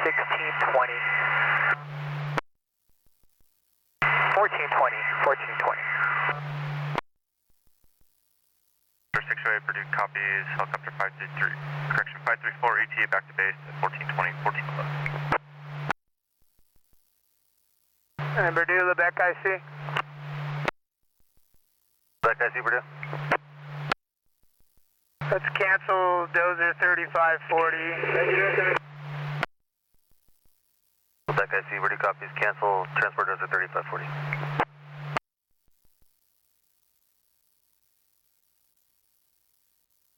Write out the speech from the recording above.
1620. 1420, 1420. 608 Purdue copies, helicopter 533, correction 534 ETA back to base at 1420, 1411. And Purdue, Lebec IC. Lebec IC, Purdue. Let's cancel Dozer 3540. Lebec IC, Purdue copies, cancel transport Dozer 3540.